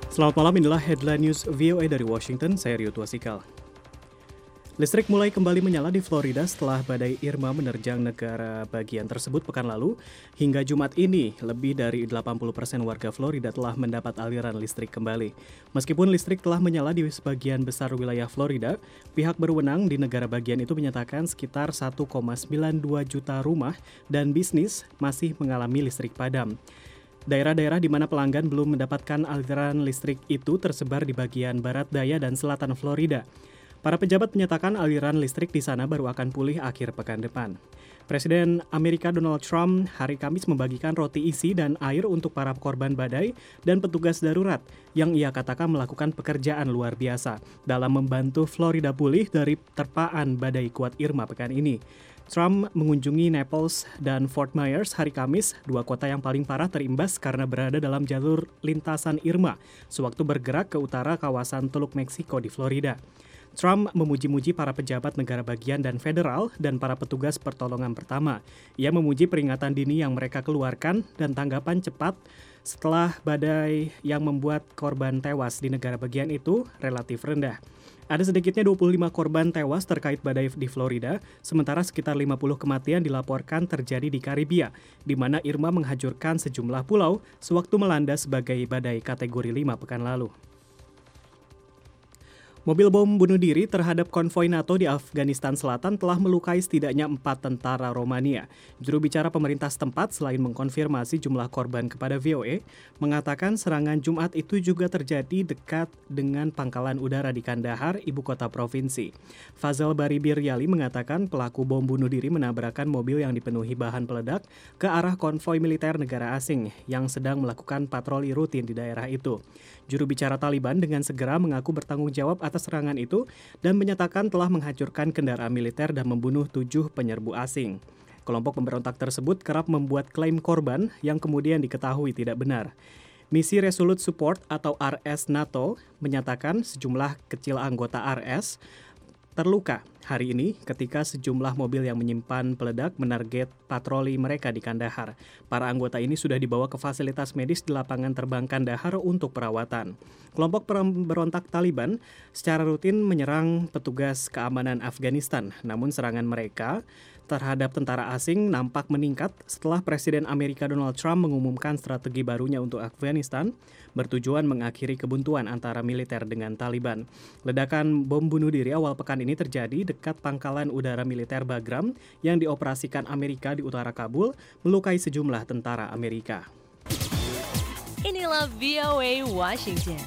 Selamat malam, inilah headline news VOA dari Washington, saya Rio Tuasikal. Listrik mulai kembali menyala di Florida setelah badai Irma menerjang negara bagian tersebut pekan lalu. Hingga Jumat ini, lebih dari 80% warga Florida telah mendapat aliran listrik kembali. Meskipun listrik telah menyala di sebagian besar wilayah Florida, pihak berwenang di negara bagian itu menyatakan sekitar 1,92 juta rumah dan bisnis masih mengalami listrik padam. Daerah-daerah di mana pelanggan belum mendapatkan aliran listrik itu tersebar di bagian barat daya dan selatan Florida. Para pejabat menyatakan aliran listrik di sana baru akan pulih akhir pekan depan. Presiden Amerika Donald Trump hari Kamis membagikan roti isi dan air untuk para korban badai dan petugas darurat yang ia katakan melakukan pekerjaan luar biasa dalam membantu Florida pulih dari terpaan badai kuat Irma pekan ini. Trump mengunjungi Naples dan Fort Myers hari Kamis, dua kota yang paling parah terimbas karena berada dalam jalur lintasan Irma sewaktu bergerak ke utara kawasan Teluk Meksiko di Florida. Trump memuji-muji para pejabat negara bagian dan federal dan para petugas pertolongan pertama. Ia memuji peringatan dini yang mereka keluarkan dan tanggapan cepat setelah badai yang membuat korban tewas di negara bagian itu relatif rendah. Ada sedikitnya 25 korban tewas terkait badai di Florida, sementara sekitar 50 kematian dilaporkan terjadi di Karibia, di mana Irma menghancurkan sejumlah pulau sewaktu melanda sebagai badai kategori 5 pekan lalu. Mobil bom bunuh diri terhadap konvoi NATO di Afghanistan Selatan telah melukai setidaknya 4 tentara Romania. Juru bicara pemerintah setempat selain mengkonfirmasi jumlah korban kepada VOA, mengatakan serangan Jumat itu juga terjadi dekat dengan pangkalan udara di Kandahar, ibu kota provinsi. Fazal Bari Biryali mengatakan pelaku bom bunuh diri menabrakkan mobil yang dipenuhi bahan peledak ke arah konvoi militer negara asing yang sedang melakukan patroli rutin di daerah itu. Juru bicara Taliban dengan segera mengaku bertanggung jawab atas serangan itu dan menyatakan telah menghancurkan kendaraan militer dan membunuh 7 penyerbu asing. Kelompok pemberontak tersebut kerap membuat klaim korban yang kemudian diketahui tidak benar. Misi Resolute Support atau RS NATO menyatakan sejumlah kecil anggota RS terluka hari ini ketika sejumlah mobil yang menyimpan peledak menarget patroli mereka di Kandahar. Para anggota ini sudah dibawa ke fasilitas medis di lapangan terbang Kandahar untuk perawatan. Kelompok pemberontak Taliban secara rutin menyerang petugas keamanan Afghanistan, namun serangan mereka terhadap tentara asing nampak meningkat setelah Presiden Amerika Donald Trump mengumumkan strategi barunya untuk Afghanistan bertujuan mengakhiri kebuntuan antara militer dengan Taliban. Ledakan bom bunuh diri awal pekan ini terjadi dekat pangkalan udara militer Bagram yang dioperasikan Amerika di utara Kabul, melukai sejumlah tentara Amerika. Inilah VOA Washington.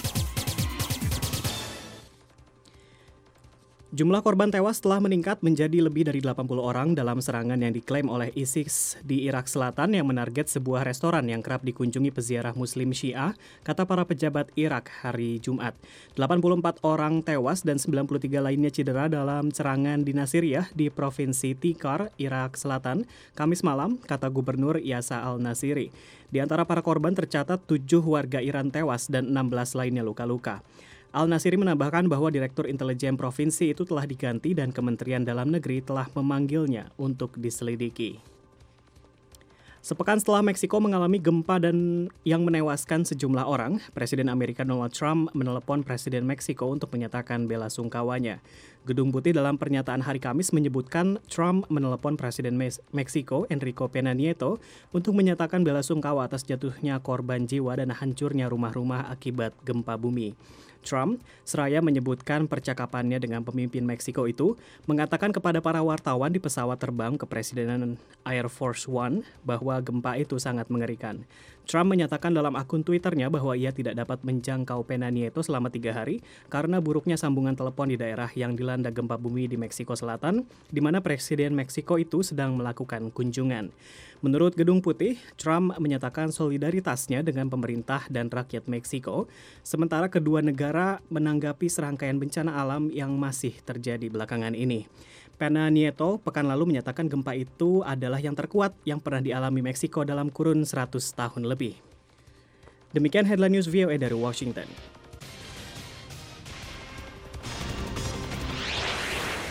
Jumlah korban tewas telah meningkat menjadi lebih dari 80 orang dalam serangan yang diklaim oleh ISIS di Irak Selatan yang menarget sebuah restoran yang kerap dikunjungi peziarah Muslim Syiah, kata para pejabat Irak hari Jumat. 84 orang tewas dan 93 lainnya cedera dalam serangan di Nasiriyah di Provinsi Tikar, Irak Selatan, Kamis malam, kata Gubernur Yasa al-Nasiri. Di antara para korban tercatat 7 warga Iran tewas dan 16 lainnya luka-luka. Al-Nasiri menambahkan bahwa Direktur Intelijen Provinsi itu telah diganti dan Kementerian Dalam Negeri telah memanggilnya untuk diselidiki. Sepekan setelah Meksiko mengalami gempa dan yang menewaskan sejumlah orang, Presiden Amerika Donald Trump menelepon Presiden Meksiko untuk menyatakan bela sungkawanya. Gedung Putih dalam pernyataan hari Kamis menyebutkan Trump menelepon Presiden Meksiko Enrique Pena Nieto untuk menyatakan bela sungkawa atas jatuhnya korban jiwa dan hancurnya rumah-rumah akibat gempa bumi. Trump seraya menyebutkan percakapannya dengan pemimpin Meksiko itu, mengatakan kepada para wartawan di pesawat terbang kepresidenan Air Force One bahwa gempa itu sangat mengerikan. Trump menyatakan dalam akun Twitternya bahwa ia tidak dapat menjangkau Pena Nieto selama 3 hari karena buruknya sambungan telepon di daerah yang dilanda gempa bumi di Meksiko Selatan, di mana Presiden Meksiko itu sedang melakukan kunjungan. Menurut Gedung Putih, Trump menyatakan solidaritasnya dengan pemerintah dan rakyat Meksiko, sementara kedua negara menanggapi serangkaian bencana alam yang masih terjadi belakangan ini. Pena Nieto pekan lalu menyatakan gempa itu adalah yang terkuat yang pernah dialami Meksiko dalam kurun 100 tahun lebih. Demikian headline news VOA dari Washington.